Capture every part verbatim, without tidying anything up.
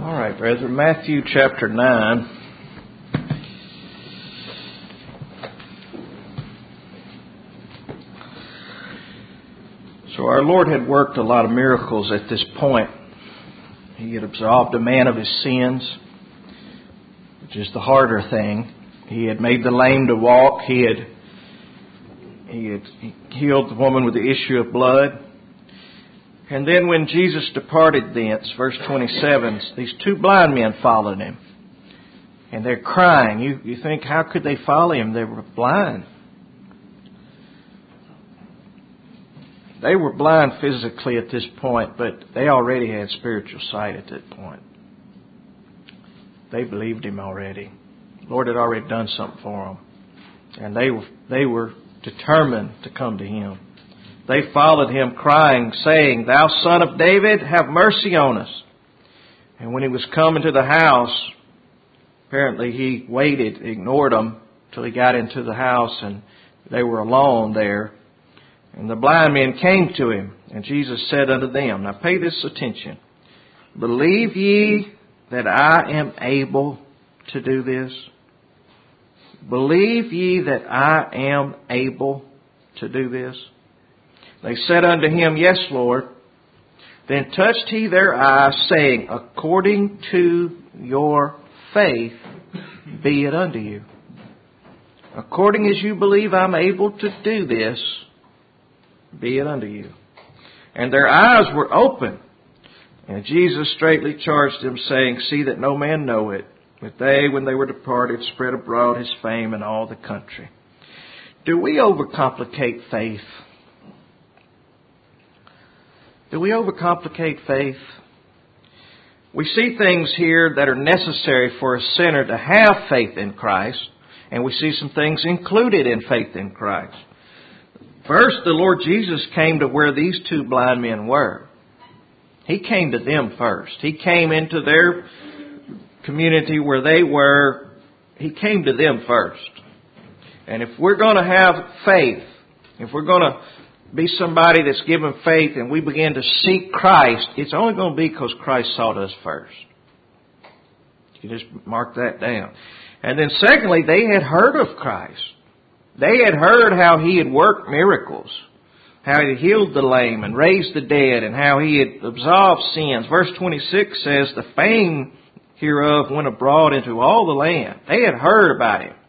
All right, brethren, Matthew chapter nine. So our Lord had worked a lot of miracles at this point. He had absolved a man of his sins, which is the harder thing. He had made the lame to walk. He had, he had healed the woman with the issue of blood. And then when Jesus departed thence, verse twenty-seven, these two blind men followed him. And they're crying. You, you think, how could they follow him? They were blind. They were blind physically at this point, but they already had spiritual sight at that point. They believed him already. The Lord had already done something for them. And they were, they were determined to come to him. They followed him crying, saying, "Thou Son of David, have mercy on us." And when he was come into the house, apparently he waited, ignored them till he got into the house and they were alone there. And the blind men came to him, and Jesus said unto them, now pay this attention, "Believe ye that I am able to do this? Believe ye that I am able to do this?" They said unto him, "Yes, Lord." Then touched he their eyes, saying, "According to your faith be it unto you." According as you believe I'm able to do this, be it unto you. And their eyes were open. And Jesus straitly charged them, saying, "See that no man know it." But they, when they were departed, spread abroad his fame in all the country. Do we overcomplicate faith? Do we overcomplicate faith? We see things here that are necessary for a sinner to have faith in Christ, and we see some things included in faith in Christ. First, the Lord Jesus came to where these two blind men were. He came to them first. He came into their community where they were. He came to them first. And if we're going to have faith, if we're going to be somebody that's given faith and we begin to seek Christ, it's only going to be because Christ sought us first. You just mark that down. And then secondly, they had heard of Christ. They had heard how he had worked miracles, how he had healed the lame and raised the dead, and how he had absolved sins. Verse twenty-six says, "The fame hereof went abroad into all the land." They had heard about him.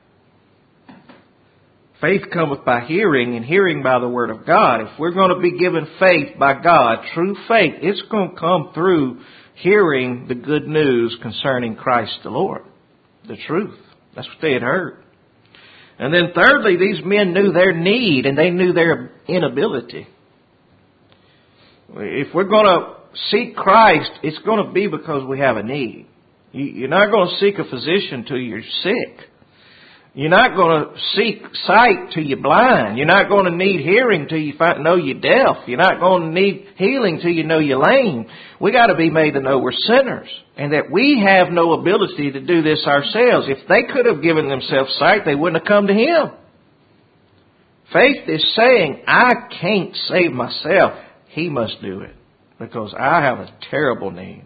Faith cometh by hearing, and hearing by the word of God. If we're going to be given faith by God, true faith, it's going to come through hearing the good news concerning Christ the Lord. The truth. That's what they had heard. And then thirdly, these men knew their need and they knew their inability. If we're going to seek Christ, it's going to be because we have a need. You're not going to seek a physician till you're sick. You're not going to seek sight till you're blind. You're not going to need hearing till you find, know you're deaf. You're not going to need healing till you know you're lame. We got to be made to know we're sinners and that we have no ability to do this ourselves. If they could have given themselves sight, they wouldn't have come to him. Faith is saying, I can't save myself. He must do it because I have a terrible need.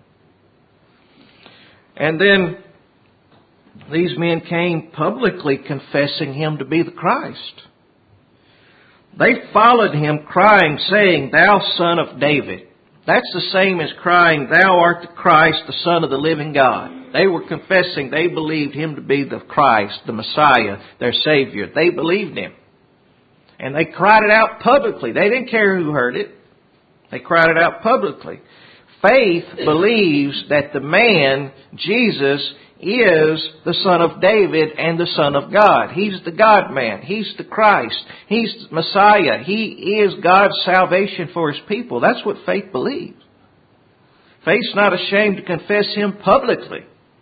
And then these men came publicly confessing him to be the Christ. They followed him crying, saying, "Thou Son of David." That's the same as crying, "Thou art the Christ, the Son of the living God." They were confessing they believed him to be the Christ, the Messiah, their Savior. They believed him. And they cried it out publicly. They didn't care who heard it. They cried it out publicly. Faith believes that the man, Jesus, is the Son of David and the Son of God. He's the God-man. He's the Christ. He's the Messiah. He is God's salvation for his people. That's what faith believes. Faith's not ashamed to confess him publicly.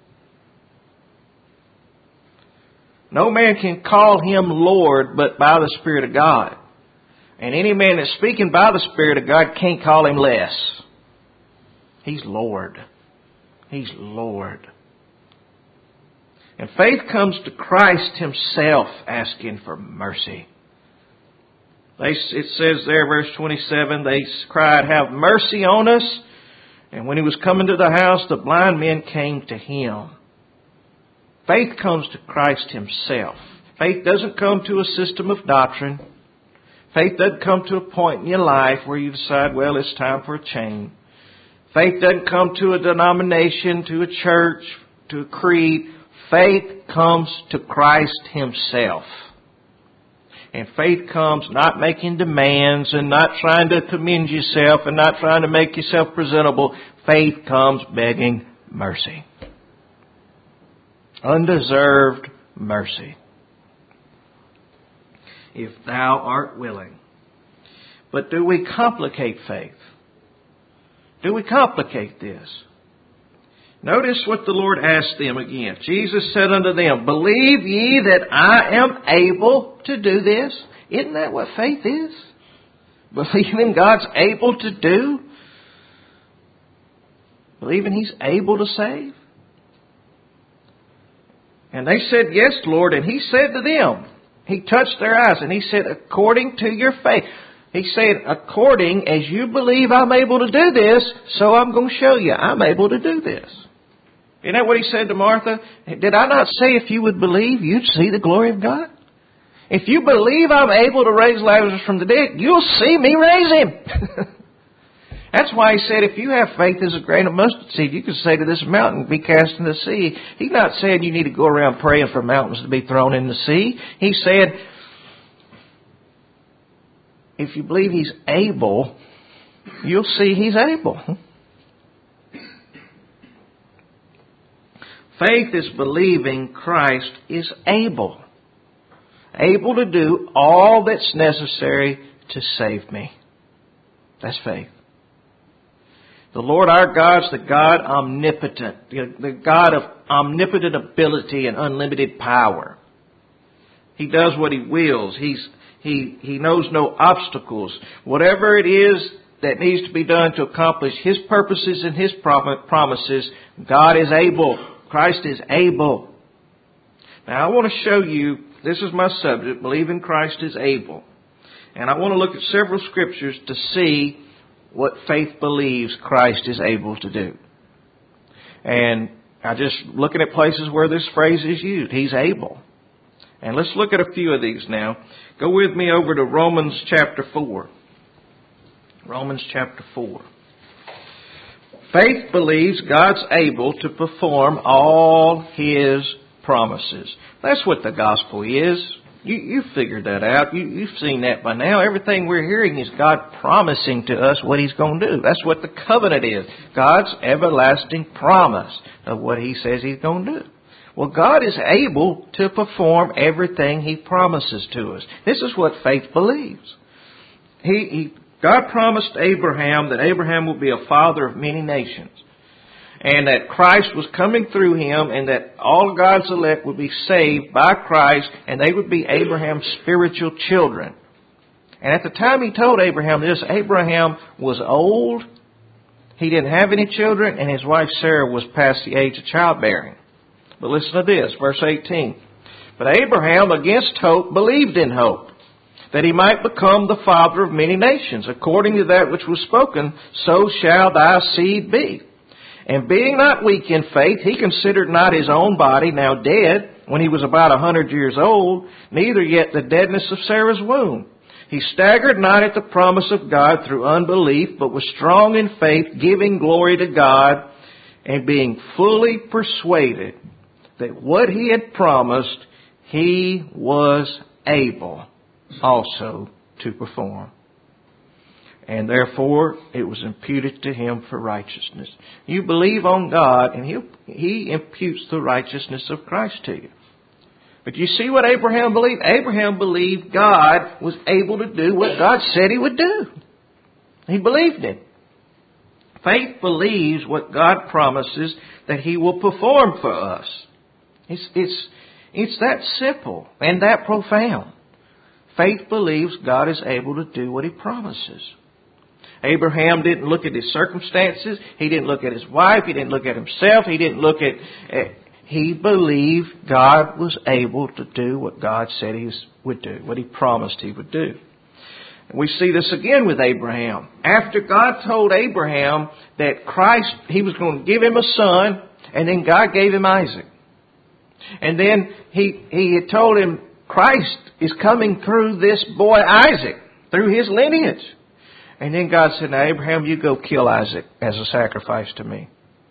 No man can call him Lord but by the Spirit of God. And any man that's speaking by the Spirit of God can't call him less. He's Lord. He's Lord. And faith comes to Christ himself asking for mercy. They, it says there, verse twenty-seven, they cried, "Have mercy on us." And when he was coming to the house, the blind men came to him. Faith comes to Christ himself. Faith doesn't come to a system of doctrine. Faith doesn't come to a point in your life where you decide, well, it's time for a change. Faith doesn't come to a denomination, to a church, to a creed. Faith comes to Christ himself. And faith comes not making demands and not trying to commend yourself and not trying to make yourself presentable. Faith comes begging mercy. Undeserved mercy. If thou art willing. But do we complicate faith? Do we complicate this? Notice what the Lord asked them again. Jesus said unto them, believe ye that I am able to do this? Isn't that what faith is? Believing God's able to do? Believing He's able to save? And they said, yes, Lord. And He said to them, He touched their eyes and He said, according to your faith. He said, according as you believe I'm able to do this, so I'm going to show you I'm able to do this. Isn't that what He said to Martha? Did I not say if you would believe, you'd see the glory of God? If you believe I'm able to raise Lazarus from the dead, you'll see me raise him. That's why He said if you have faith as a grain of mustard seed, you can say to this mountain, be cast in the sea. He's not saying you need to go around praying for mountains to be thrown in the sea. He said, if you believe He's able, you'll see He's able. Faith is believing Christ is able. Able to do all that's necessary to save me. That's faith. The Lord our God's the God omnipotent, the God of omnipotent ability and unlimited power. He does what He wills. He's, he, he knows no obstacles. Whatever it is that needs to be done to accomplish His purposes and His promises, God is able. Christ is able. Now I want to show you, this is my subject, believing Christ is able. And I want to look at several scriptures to see what faith believes Christ is able to do. And I just looking at places where this phrase is used. He's able. And let's look at a few of these now. Go with me over to Romans chapter four. Romans chapter four. Faith believes God's able to perform all His promises. That's what the gospel is. You, you figured that out. You, you've seen that by now. Everything we're hearing is God promising to us what He's going to do. That's what the covenant is. God's everlasting promise of what He says He's going to do. Well, God is able to perform everything He promises to us. This is what faith believes. He, he, God promised Abraham that Abraham would be a father of many nations. And that Christ was coming through him and that all God's elect would be saved by Christ and they would be Abraham's spiritual children. And at the time He told Abraham this, Abraham was old. He didn't have any children and his wife Sarah was past the age of childbearing. But listen to this, verse eighteen. But Abraham against hope believed in hope, that he might become the father of many nations, according to that which was spoken, so shall thy seed be. And being not weak in faith, he considered not his own body now dead, when he was about a hundred years old, neither yet the deadness of Sarah's womb. He staggered not at the promise of God through unbelief, but was strong in faith, giving glory to God, and being fully persuaded that what He had promised, He was able also to perform. And therefore, it was imputed to him for righteousness. You believe on God, and He He imputes the righteousness of Christ to you. But you see what Abraham believed? Abraham believed God was able to do what God said He would do. He believed it. Faith believes what God promises that He will perform for us. It's, it's, it's that simple and that profound. Faith believes God is able to do what He promises. Abraham didn't look at his circumstances. He didn't look at his wife. He didn't look at himself. He didn't look at... Uh, he believed God was able to do what God said He would do, what He promised He would do. We see this again with Abraham. After God told Abraham that Christ, He was going to give him a son, and then God gave him Isaac. And then He, he had told him Christ is coming through this boy Isaac, through his lineage. And then God said, now Abraham, you go kill Isaac as a sacrifice to me.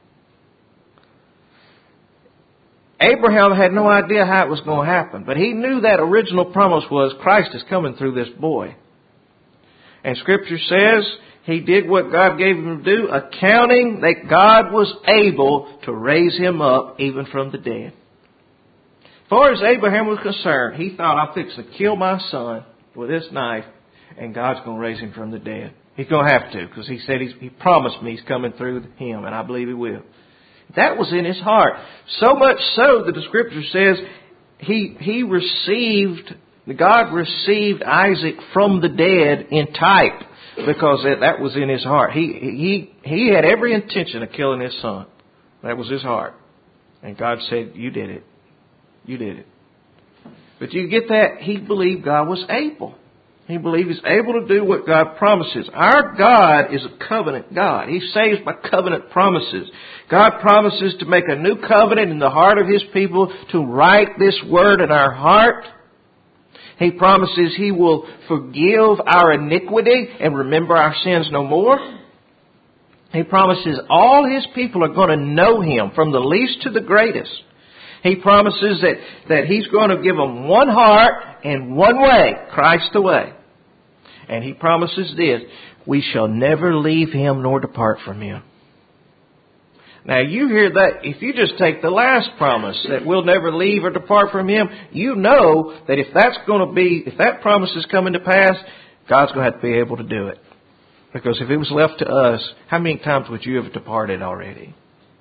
Abraham had no idea how it was going to happen, but he knew that original promise was Christ is coming through this boy. And Scripture says he did what God gave him to do, accounting that God was able to raise him up even from the dead. As far as Abraham was concerned, he thought, I'm fixing to kill my son with this knife, and God's going to raise him from the dead. He's going to have to, because he said he's, he promised me he's coming through him, and I believe he will. That was in his heart. So much so that the Scripture says he he received, God received Isaac from the dead in type, because that was in his heart. He he he had every intention of killing his son. That was his heart. And God said, you did it. You did it. But you get that? He believed God was able. He believed He's able to do what God promises. Our God is a covenant God. He saves by covenant promises. God promises to make a new covenant in the heart of His people, to write this word in our heart. He promises He will forgive our iniquity and remember our sins no more. He promises all His people are going to know Him from the least to the greatest. He promises that, that He's going to give them one heart and one way, Christ the way. And He promises this, we shall never leave Him nor depart from Him. Now you hear that, if you just take the last promise that we'll never leave or depart from Him, you know that if that's going to be, if that promise is coming to pass, God's going to have to be able to do it. Because if it was left to us, how many times would you have departed already?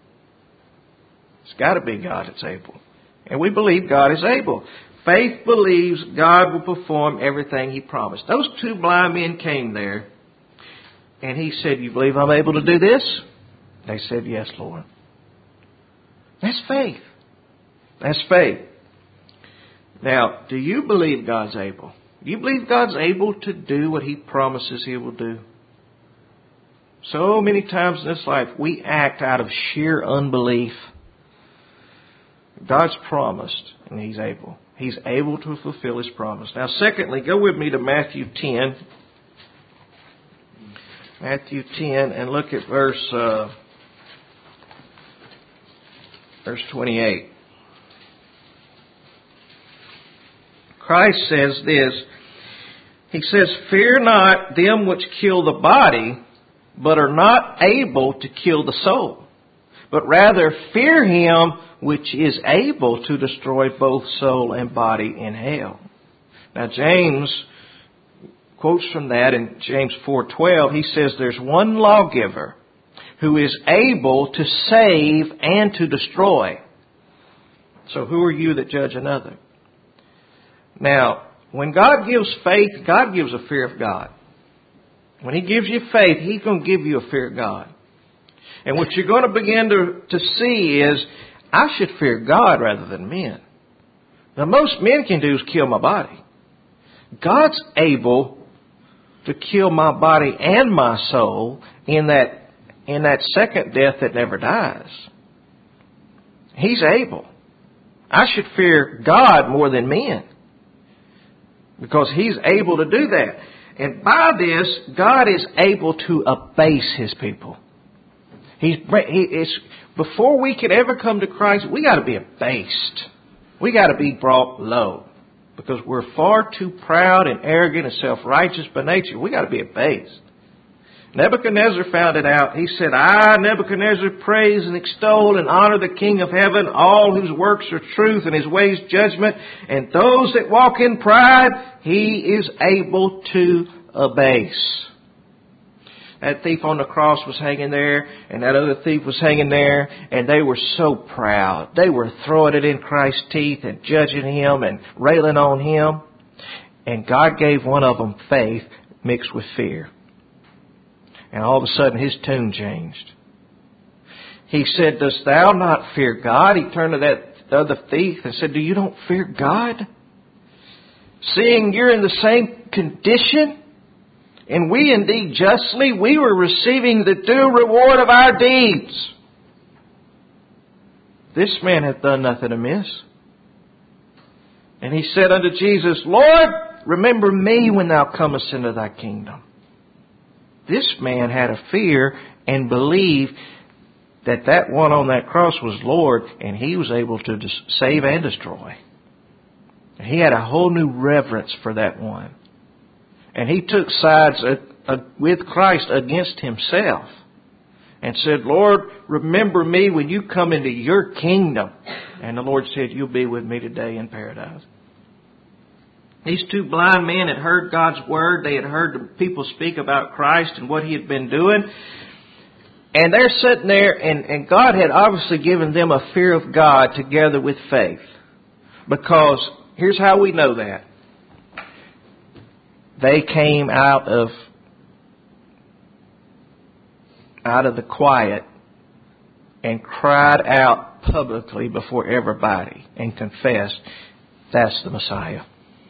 It's got to be God that's able. And we believe God is able. Faith believes God will perform everything He promised. Those two blind men came there, and He said, you believe I'm able to do this? They said, yes, Lord. That's faith. That's faith. Now, do you believe God's able? Do you believe God's able to do what He promises He will do? So many times in this life, we act out of sheer unbelief. God's promised, and He's able. He's able to fulfill His promise. Now, secondly, go with me to Matthew ten. Matthew ten, and look at verse uh, verse twenty-eight. Christ says this. He says, fear not them which kill the body, but are not able to kill the soul, but rather fear Him which is able to destroy both soul and body in hell. Now James quotes from that in James four twelve. He says there's one lawgiver who is able to save and to destroy. So who are you that judge another? Now, when God gives faith, God gives a fear of God. When He gives you faith, He's going to give you a fear of God. And what you're going to begin to, to see is, I should fear God rather than men. Now, most men can do is kill my body. God's able to kill my body and my soul in that, in that second death that never dies. He's able. I should fear God more than men, because He's able to do that. And by this, God is able to abase His people. He's, he is, before we can ever come to Christ, we got to be abased. We got to be brought low, because we're far too proud and arrogant and self-righteous by nature. We got to be abased. Nebuchadnezzar found it out. He said, I, Nebuchadnezzar, praise and extol and honor the King of heaven, all whose works are truth and His ways judgment. And those that walk in pride, He is able to abase. That thief on the cross was hanging there, and that other thief was hanging there, and they were so proud. They were throwing it in Christ's teeth and judging Him and railing on Him. And God gave one of them faith mixed with fear. And all of a sudden his tune changed. He said, dost thou not fear God? He turned to that other thief and said, do you don't fear God? Seeing you're in the same condition, And we indeed justly, we were receiving the due reward of our deeds. This man hath done nothing amiss. And he said unto Jesus, Lord, remember me when thou comest into thy kingdom. This man had a fear and believed that that one on that cross was Lord, and he was able to save and destroy. He had a whole new reverence for that one. And he took sides with Christ against himself and said, Lord, remember me when you come into your kingdom. And the Lord said, you'll be with me today in paradise. These two blind men had heard God's word. They had heard the people speak about Christ and what He had been doing. And they're sitting there, and, and God had obviously given them a fear of God together with faith. Because here's how we know that. They came out of out of the quiet and cried out publicly before everybody and confessed, that's the Messiah.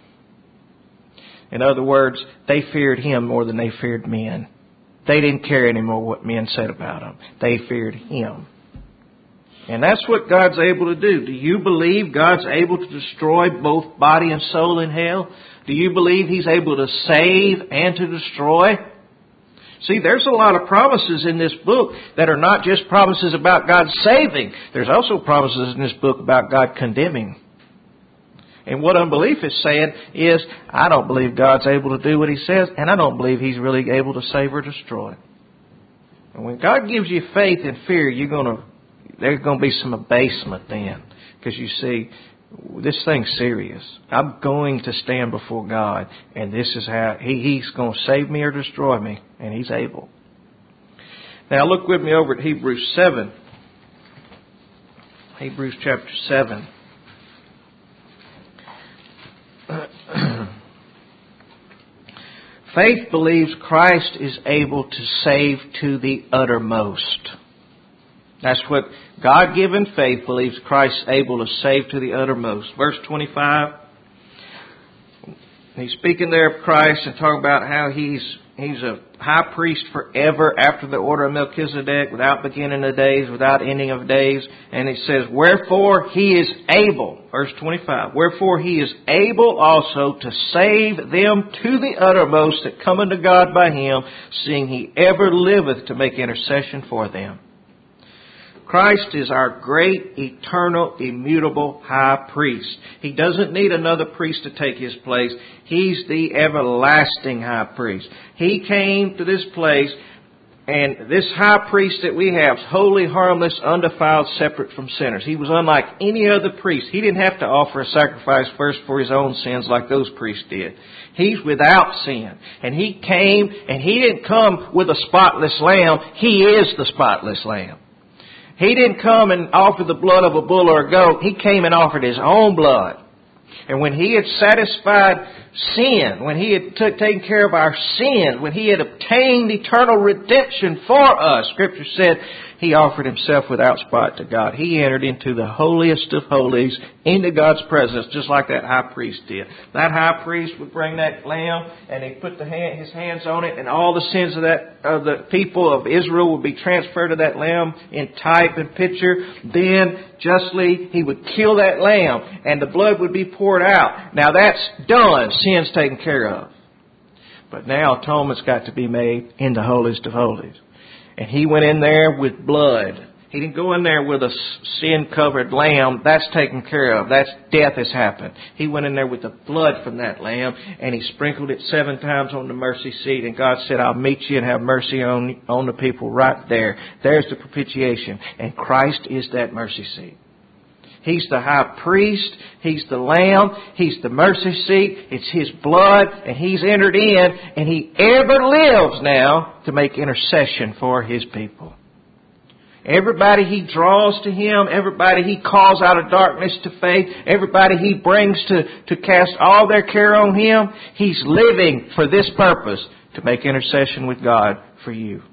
In other words, they feared Him more than they feared men. They didn't care anymore what men said about Him. They feared Him. And that's what God's able to do. Do you believe God's able to destroy both body and soul in hell? Do you believe He's able to save and to destroy? See, there's a lot of promises in this book that are not just promises about God saving. There's also promises in this book about God condemning. And what unbelief is saying is, I don't believe God's able to do what He says, and I don't believe He's really able to save or destroy. And when God gives you faith and fear, you're going to there's going to be some abasement then. Because you see, this thing's serious. I'm going to stand before God, and this is how he, He's going to save me or destroy me, and He's able. Now look with me over at Hebrews seven. Hebrews chapter seven. Faith believes Christ is able to save to the uttermost. That's what God-given faith believes Christ is able to save to the uttermost. Verse twenty-five. He's speaking there of Christ and talking about how He's He's a high priest forever after the order of Melchizedek, without beginning of days, without ending of days. And He says, wherefore He is able, verse twenty-five, wherefore He is able also to save them to the uttermost that come unto God by Him, seeing He ever liveth to make intercession for them. Christ is our great, eternal, immutable high priest. He doesn't need another priest to take His place. He's the everlasting high priest. He came to this place, and this high priest that we have is holy, harmless, undefiled, separate from sinners. He was unlike any other priest. He didn't have to offer a sacrifice first for His own sins like those priests did. He's without sin. And He came, and He didn't come with a spotless lamb. He is the spotless lamb. He didn't come and offer the blood of a bull or a goat. He came and offered His own blood. And when He had satisfied sin, when He had t- taken care of our sins, when He had obtained eternal redemption for us, Scripture said He offered Himself without spot to God. He entered into the holiest of holies, into God's presence, just like that high priest did. That high priest would bring that lamb, and He'd put the hand, His hands on it, and all the sins of that of the people of Israel would be transferred to that lamb in type and picture. Then, justly, He would kill that lamb, and the blood would be poured out. Now that's done. Sin's taken care of. But now atonement's got to be made in the holiest of holies. And He went in there with blood. He didn't go in there with a sin-covered lamb. That's taken care of. That's death has happened. He went in there with the blood from that lamb, and He sprinkled it seven times on the mercy seat. And God said, I'll meet you and have mercy on, on the people right there. There's the propitiation. And Christ is that mercy seat. He's the high priest. He's the lamb. He's the mercy seat. It's His blood, and He's entered in, and He ever lives now to make intercession for His people. Everybody He draws to Him, everybody He calls out of darkness to faith, everybody He brings to, to cast all their care on Him, He's living for this purpose, to make intercession with God for you.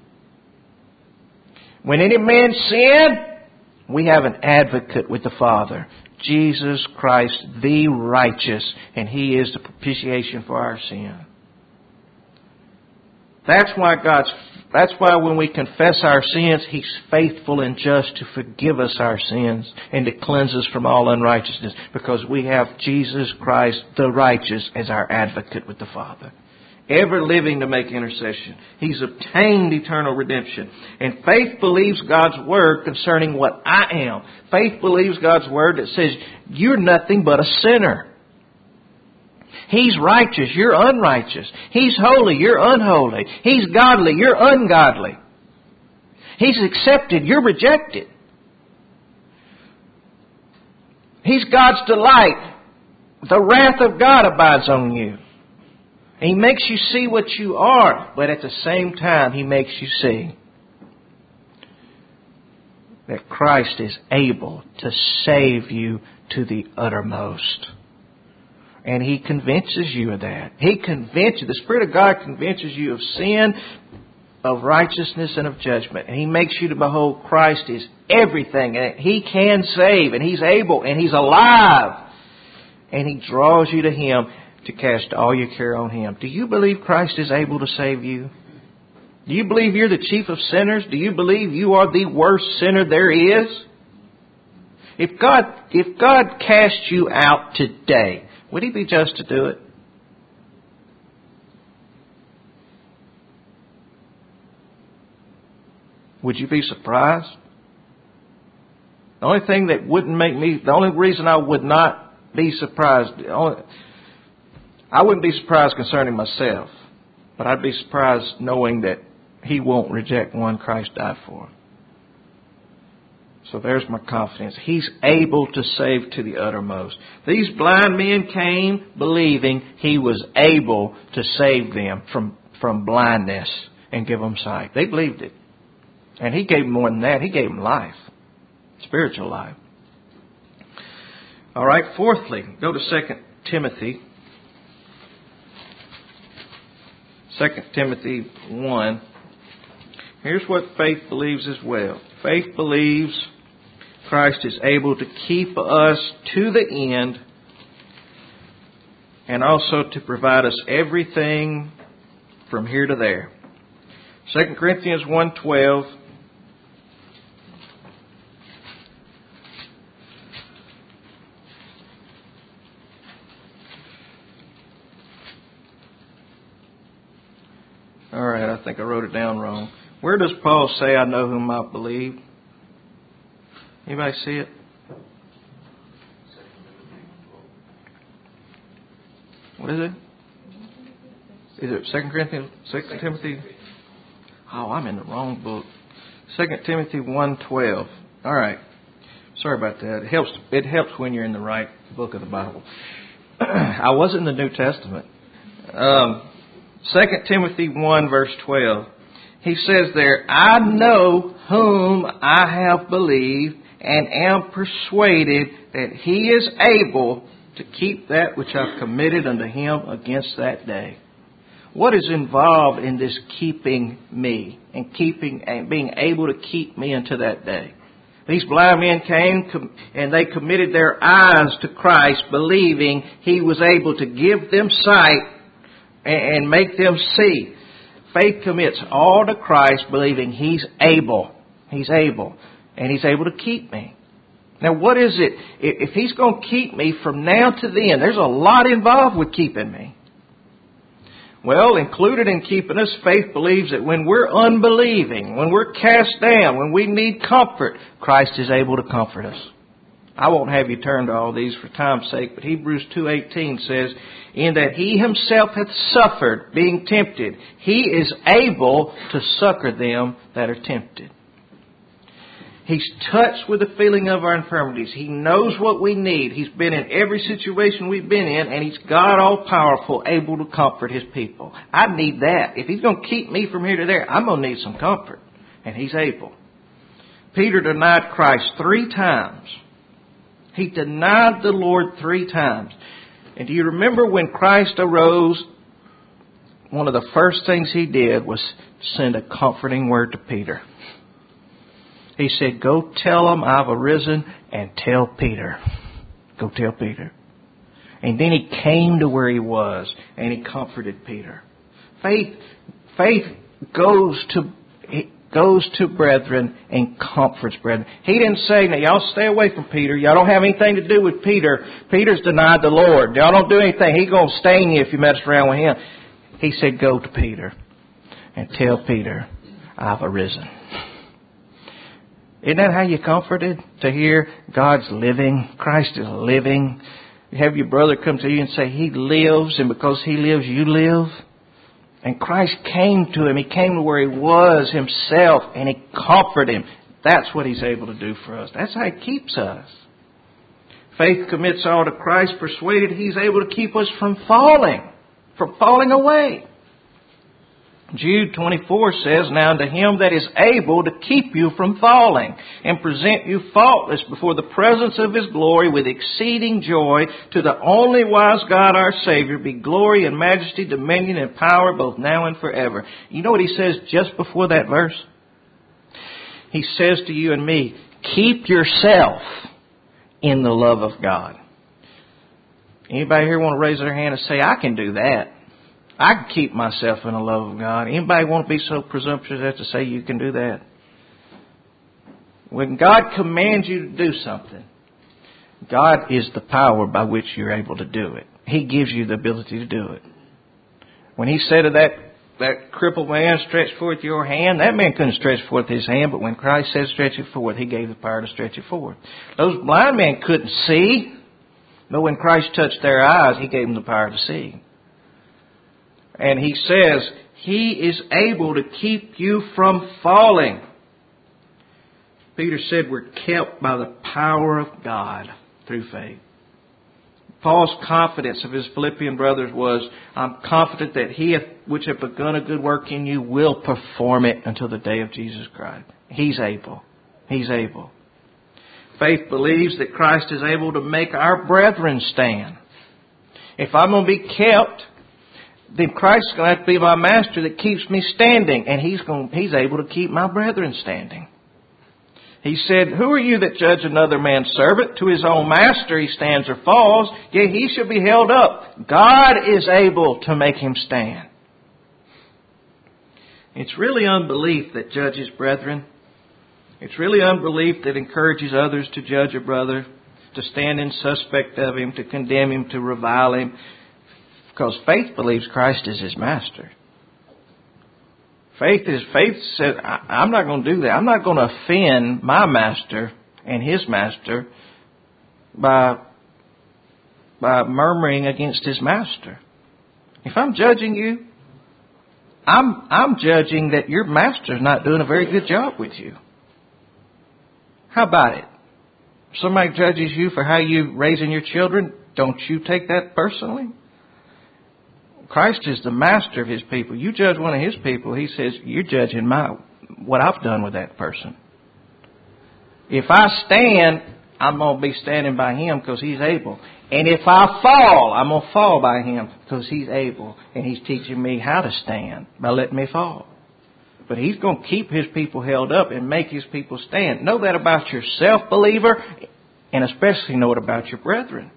When any man sin, we have an advocate with the Father, Jesus Christ, the righteous, and He is the propitiation for our sin. That's why God's, that's why when we confess our sins, He's faithful and just to forgive us our sins and to cleanse us from all unrighteousness, because we have Jesus Christ, the righteous, as our advocate with the Father, ever living to make intercession. He's obtained eternal redemption. And faith believes God's Word concerning what I am. Faith believes God's Word that says, you're nothing but a sinner. He's righteous, you're unrighteous. He's holy, you're unholy. He's godly, you're ungodly. He's accepted, you're rejected. He's God's delight. The wrath of God abides on you. He makes you see what you are, but at the same time, He makes you see that Christ is able to save you to the uttermost. And He convinces you of that. He convinces, the Spirit of God convinces you of sin, of righteousness, and of judgment. And He makes you to behold Christ is everything. And He can save, and He's able, and He's alive. And He draws you to Him to cast all your care on Him. Do you believe Christ is able to save you? Do you believe you're the chief of sinners? Do you believe you are the worst sinner there is? If God, if God cast you out today, would He be just to do it? Would you be surprised? The only thing that wouldn't make me, the only reason I would not be surprised, the only, I wouldn't be surprised concerning myself, but I'd be surprised knowing that He won't reject one Christ died for. So there's my confidence. He's able to save to the uttermost. These blind men came believing He was able to save them from, from blindness and give them sight. They believed it. And He gave them more than that. He gave them life. Spiritual life. All right, fourthly, go to Second Timothy. Second Timothy one. Here's what faith believes as well. Faith believes Christ is able to keep us to the end and also to provide us everything from here to there. Second Corinthians one twelve. All right, I think I wrote it down wrong. Where does Paul say, I know whom I believe? Anybody see it? What is it? Is it Second Corinthians, Second Timothy? Oh, I'm in the wrong book. Second Timothy one twelve. All right. Sorry about that. It helps. It helps when you're in the right book of the Bible. I was in the New Testament. Um, Second Timothy one verse twelve. He says there, I know whom I have believed and am persuaded that He is able to keep that which I've committed unto Him against that day. What is involved in this keeping me and keeping and being able to keep me unto that day? These blind men came and they committed their eyes to Christ, believing He was able to give them sight and make them see. Faith commits all to Christ, believing He's able. He's able. And He's able to keep me. Now what is it? If He's going to keep me from now to then, there's a lot involved with keeping me. Well, included in keeping us, faith believes that when we're unbelieving, when we're cast down, when we need comfort, Christ is able to comfort us. I won't have you turn to all these for time's sake, but Hebrews two eighteen says, in that He Himself hath suffered, being tempted, He is able to succor them that are tempted. He's touched with the feeling of our infirmities. He knows what we need. He's been in every situation we've been in, and He's God all-powerful, able to comfort His people. I need that. If He's going to keep me from here to there, I'm going to need some comfort, and He's able. Peter denied Christ three times. He denied the Lord three times. And do you remember when Christ arose, one of the first things He did was send a comforting word to Peter. He said, go tell them I've arisen and tell Peter. Go tell Peter. And then He came to where he was and He comforted Peter. Faith, Faith goes to goes to brethren and comforts brethren. He didn't say, now y'all stay away from Peter. Y'all don't have anything to do with Peter. Peter's denied the Lord. Y'all don't do anything. He's going to stain you if you mess around with him. He said, go to Peter and tell Peter, I've arisen. Isn't that how you're comforted? To hear God's living, Christ is living. You have your brother come to you and say, He lives, and because He lives, you live. And Christ came to him. He came to where he was himself, and He comforted him. That's what He's able to do for us. That's how He keeps us. Faith commits all to Christ, persuaded He's able to keep us from falling, from falling away. Jude twenty-four says, now unto Him that is able to keep you from falling and present you faultless before the presence of His glory with exceeding joy, to the only wise God our Savior be glory and majesty, dominion and power both now and forever. You know what He says just before that verse? He says to you and me, keep yourself in the love of God. Anybody here want to raise their hand and say, I can do that? I can keep myself in the love of God. Anybody want to be so presumptuous as to say you can do that? When God commands you to do something, God is the power by which you're able to do it. He gives you the ability to do it. When He said to that, that crippled man, stretch forth your hand, that man couldn't stretch forth his hand, but when Christ said stretch it forth, He gave the power to stretch it forth. Those blind men couldn't see, but when Christ touched their eyes, He gave them the power to see. And He says, He is able to keep you from falling. Peter said we're kept by the power of God through faith. Paul's confidence of his Philippian brothers was, I'm confident that He which hath begun a good work in you will perform it until the day of Jesus Christ. He's able. He's able. Faith believes that Christ is able to make our brethren stand. If I'm going to be kept, then Christ is going to have to be my master that keeps me standing. And He's going, He's able to keep my brethren standing. He said, who are you that judge another man's servant? To his own master he stands or falls, yet he shall be held up. God is able to make him stand. It's really unbelief that judges brethren. It's really unbelief that encourages others to judge a brother, to stand in suspect of him, to condemn him, to revile him. Because faith believes Christ is his master. Faith is faith says, I'm not going to do that. I'm not going to offend my master and his master by, by murmuring against his master. If I'm judging you, I'm, I'm judging that your master's not doing a very good job with you. How about it? If somebody judges you for how you're raising your children, don't you take that personally? Christ is the master of His people. You judge one of His people, He says, you're judging my what I've done with that person. If I stand, I'm going to be standing by Him because He's able. And if I fall, I'm going to fall by Him because He's able. And He's teaching me how to stand by letting me fall. But He's going to keep His people held up and make His people stand. Know that about yourself, believer, and especially know it about your brethren.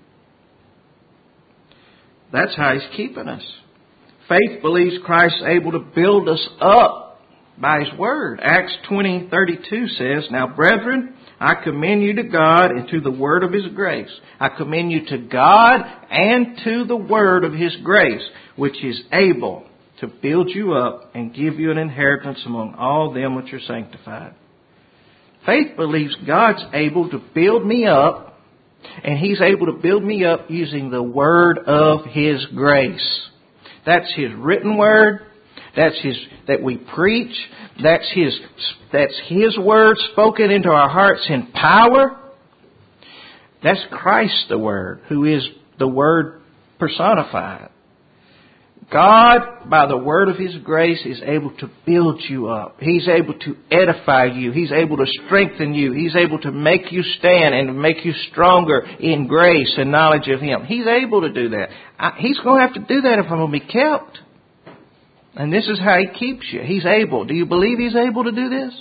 That's how He's keeping us. Faith believes Christ is able to build us up by His Word. Acts twenty thirty-two says, now, brethren, I commend you to God and to the word of His grace. I commend you to God and to the word of His grace, which is able to build you up and give you an inheritance among all them which are sanctified. Faith believes God's able to build me up, and He's able to build me up using the word of His grace. That's His written word. That's His that we preach. That's His that's His word spoken into our hearts in power. That's Christ the Word, who is the Word personified. God, by the word of His grace, is able to build you up. He's able to edify you. He's able to strengthen you. He's able to make you stand and make you stronger in grace and knowledge of Him. He's able to do that. He's going to have to do that if I'm going to be kept. And this is how He keeps you. He's able. Do you believe He's able to do this?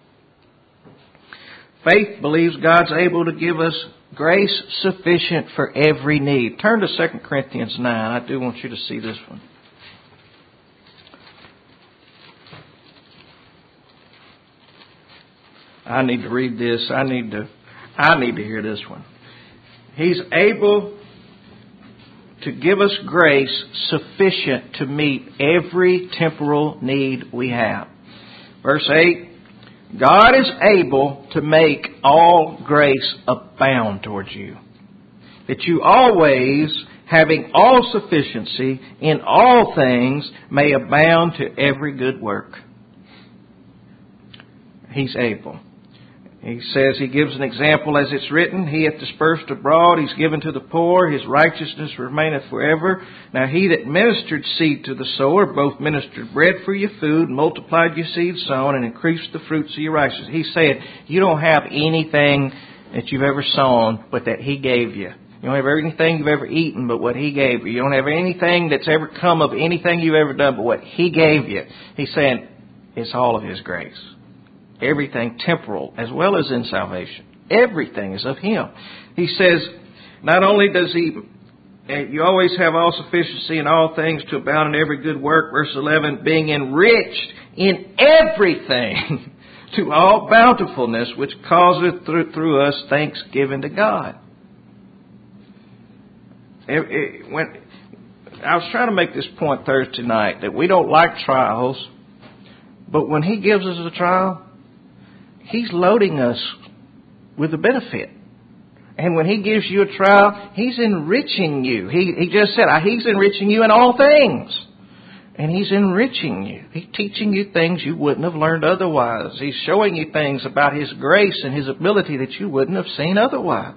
Faith believes God's able to give us grace sufficient for every need. Turn to Second Corinthians nine. I do want you to see this one. I need to read this. I need to, I need to hear this one. He's able to give us grace sufficient to meet every temporal need we have. Verse eight, God is able to make all grace abound towards you, that you always, having all sufficiency in all things, may abound to every good work. He's able. He says, He gives an example as it's written, He hath dispersed abroad, He's given to the poor, His righteousness remaineth forever. Now He that ministered seed to the sower, both ministered bread for your food, multiplied your seed sown, and increased the fruits of your righteousness. He's saying, you don't have anything that you've ever sown, but that He gave you. You don't have anything you've ever eaten but what He gave you. You don't have anything that's ever come of anything you've ever done but what He gave you. He's saying, it's all of His grace. Everything temporal as well as in salvation. Everything is of Him. He says, not only does He, you always have all sufficiency in all things to abound in every good work. Verse eleven, being enriched in everything to all bountifulness, which causeth through, through us thanksgiving to God. It, it, when, I was trying to make this point Thursday night, that we don't like trials, but when He gives us a trial, He's loading us with the benefit. And when He gives you a trial, He's enriching you. He, he just said, He's enriching you in all things. And He's enriching you. He's teaching you things you wouldn't have learned otherwise. He's showing you things about His grace and His ability that you wouldn't have seen otherwise.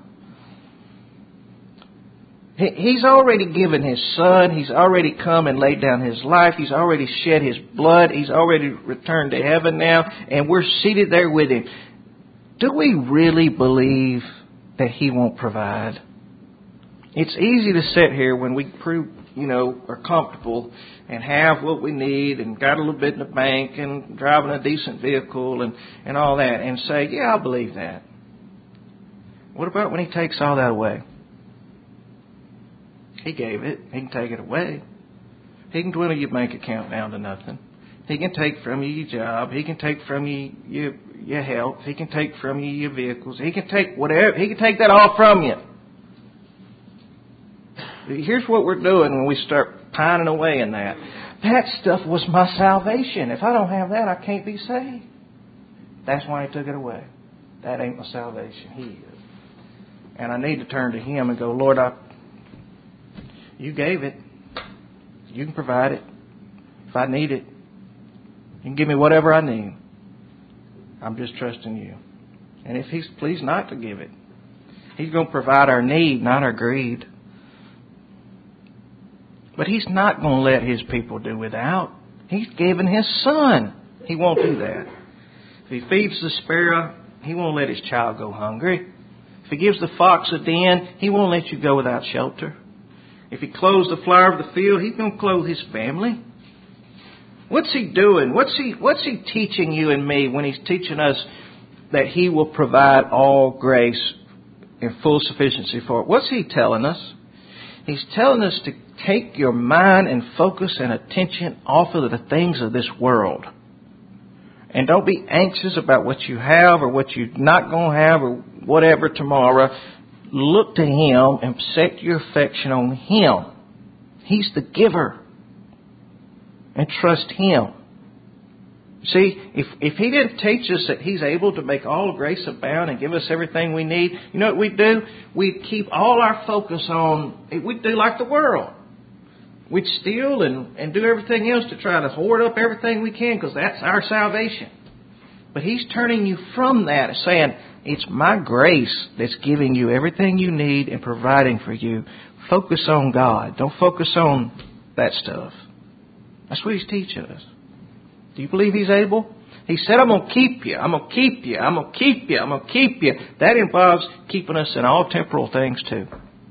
He's already given His Son. He's already come and laid down His life. He's already shed His blood. He's already returned to heaven now. And we're seated there with Him. Do we really believe that He won't provide? It's easy to sit here when we prove, you know, are comfortable and have what we need and got a little bit in the bank and driving a decent vehicle and, and all that and say, yeah, I believe that. What about when He takes all that away? He gave it. He can take it away. He can dwindle your bank account down to nothing. He can take from you your job. He can take from you your, your health. He can take from you your vehicles. He can take whatever. He can take that all from you. Here's what we're doing when we start pining away in that. That stuff was my salvation. If I don't have that, I can't be saved. That's why He took it away. That ain't my salvation. He is. And I need to turn to Him and go, Lord, I You gave it. You can provide it. If I need it, you can give me whatever I need. I'm just trusting You. And if He's pleased not to give it, He's going to provide our need, not our greed. But He's not going to let His people do without. He's given His Son. He won't do that. If He feeds the sparrow, He won't let His child go hungry. If He gives the fox a den, He won't let you go without shelter. If He clothes the flower of the field, He's going to clothe His family. What's He doing? What's He, what's He teaching you and me when He's teaching us that He will provide all grace in full sufficiency for it? What's He telling us? He's telling us to take your mind and focus and attention off of the things of this world. And don't be anxious about what you have or what you're not going to have or whatever tomorrow. Look to Him and set your affection on Him. He's the giver. And trust Him. See, if, if He didn't teach us that He's able to make all grace abound and give us everything we need, you know what we'd do? We'd keep all our focus on, we'd do like the world. We'd steal and, and do everything else to try to hoard up everything we can because that's our salvation. But He's turning you from that and saying, it's my grace that's giving you everything you need and providing for you. Focus on God. Don't focus on that stuff. That's what He's teaching us. Do you believe He's able? He said, I'm going to keep you. I'm going to keep you. I'm going to keep you. I'm going to keep you. That involves keeping us in all temporal things too.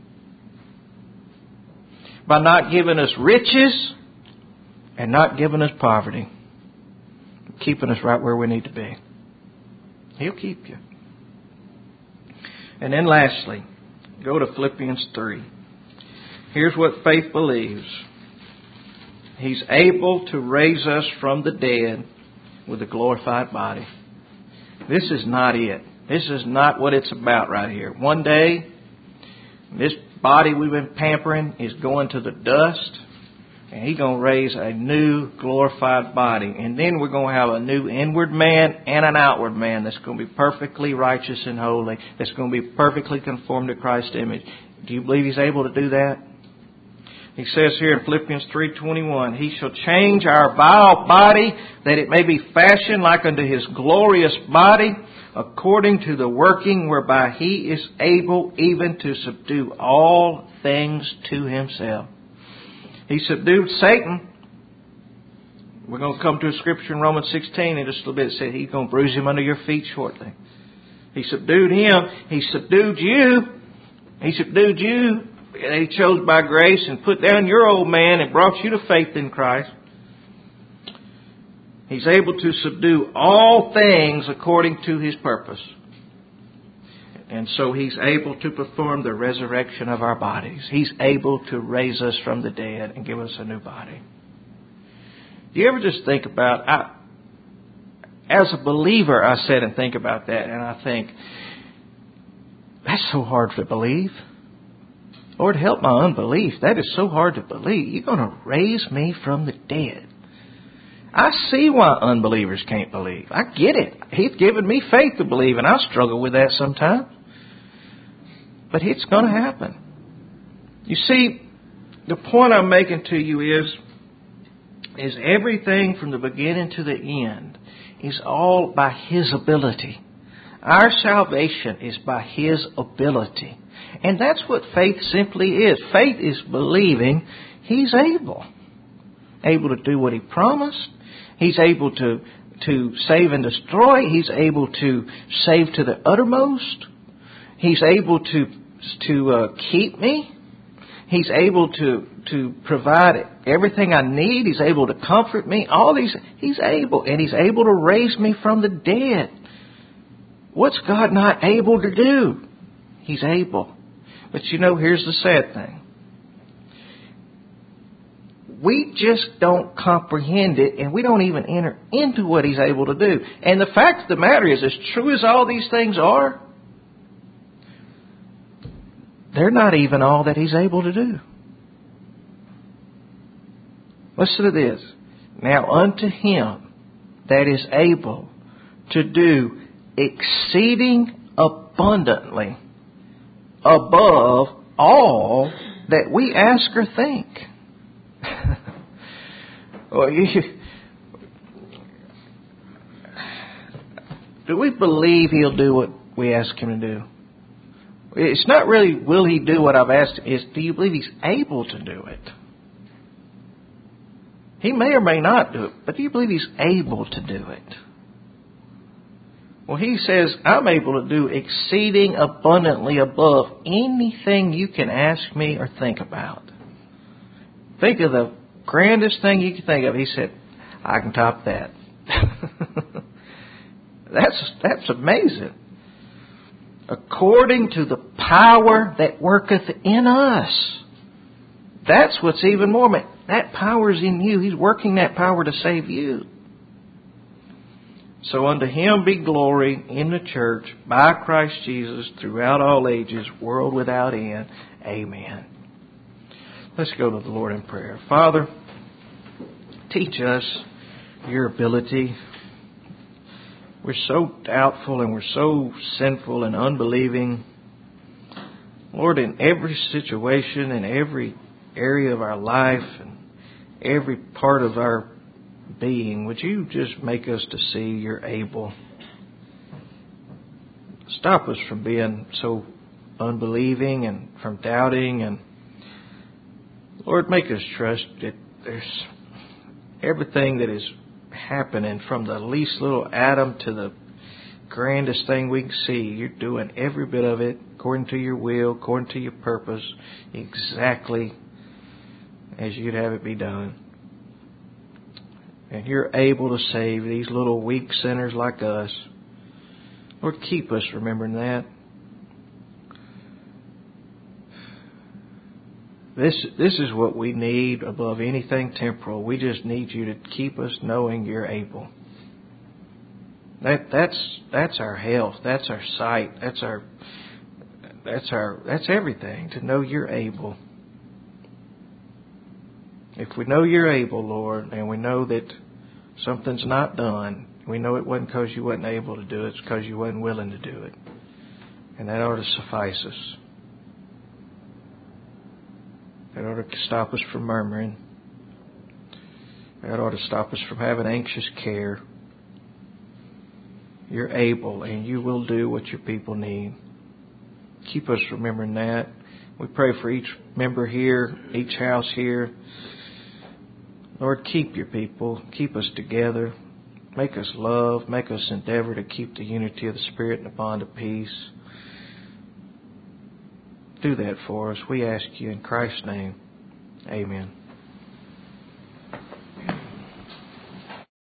By not giving us riches and not giving us poverty. Keeping us right where we need to be. He'll keep you. And then lastly, go to Philippians three. Here's what faith believes. He's able to raise us from the dead with a glorified body. This is not it. This is not what it's about right here. One day, this body we've been pampering is going to the dust, and He's going to raise a new glorified body. And then we're going to have a new inward man and an outward man that's going to be perfectly righteous and holy, that's going to be perfectly conformed to Christ's image. Do you believe He's able to do that? He says here in Philippians three twenty-one, He shall change our vile body, that it may be fashioned like unto His glorious body, according to the working whereby He is able even to subdue all things to Himself. He subdued Satan. We're going to come to a scripture in Romans sixteen in just a little bit. It says He's going to bruise him under your feet shortly. He subdued him. He subdued you. He subdued you. He chose by grace and put down your old man and brought you to faith in Christ. He's able to subdue all things according to His purpose. And so He's able to perform the resurrection of our bodies. He's able to raise us from the dead and give us a new body. Do you ever just think about, I, as a believer, I sit and think about that, and I think, that's so hard to believe. Lord, help my unbelief. That is so hard to believe. You're going to raise me from the dead. I see why unbelievers can't believe. I get it. He's given me faith to believe, and I struggle with that sometimes. But it's going to happen. You see, the point I'm making to you is, is everything from the beginning to the end is all by His ability. Our salvation is by His ability. And that's what faith simply is. Faith is believing He's able. Able to do what He promised. He's able to, to save and destroy. He's able to save to the uttermost. He's able to, to uh, keep me. He's able to, to provide everything I need. He's able to comfort me. All these, He's able. And He's able to raise me from the dead. What's God not able to do? He's able. But you know, here's the sad thing. We just don't comprehend it, and we don't even enter into what He's able to do. And the fact of the matter is, as true as all these things are, they're not even all that He's able to do. Listen to this. Now unto Him that is able to do exceeding abundantly above all that we ask or think. Well, you, do we believe He'll do what we ask Him to do? It's not really will He do what I've asked Him. It's do you believe He's able to do it? He may or may not do it, but do you believe He's able to do it? Well, He says, I'm able to do exceeding abundantly above anything you can ask me or think about. Think of the grandest thing you can think of. He said, I can top that. that's, that's amazing. According to the power that worketh in us. That's what's even more. That power's in you. He's working that power to save you. So unto Him be glory in the church by Christ Jesus throughout all ages, world without end. Amen. Let's go to the Lord in prayer. Father, teach us your ability. We're so doubtful and we're so sinful and unbelieving. Lord, in every situation, in every area of our life, and every part of our being, would you just make us to see you're able? Stop us from being so unbelieving and from doubting, and Lord, make us trust that there's everything that is happening from the least little atom to the grandest thing we can see. You're doing every bit of it according to your will, according to your purpose, exactly as you'd have it be done. And you're able to save these little weak sinners like us. Lord, keep us remembering that. This this is what we need above anything temporal. We just need you to keep us knowing you're able. That that's that's our health. That's our sight. That's our that's our that's everything. To know You're able. If we know You're able, Lord, and we know that something's not done, we know it wasn't because You wasn't able to do it. It's because You wasn't willing to do it, and that ought to suffice us. That ought to stop us from murmuring. That ought to stop us from having anxious care. You're able, and You will do what Your people need. Keep us remembering that. We pray for each member here, each house here. Lord, keep Your people. Keep us together. Make us love. Make us endeavor to keep the unity of the Spirit and the bond of peace. Do that for us. We ask You in Christ's name. Amen.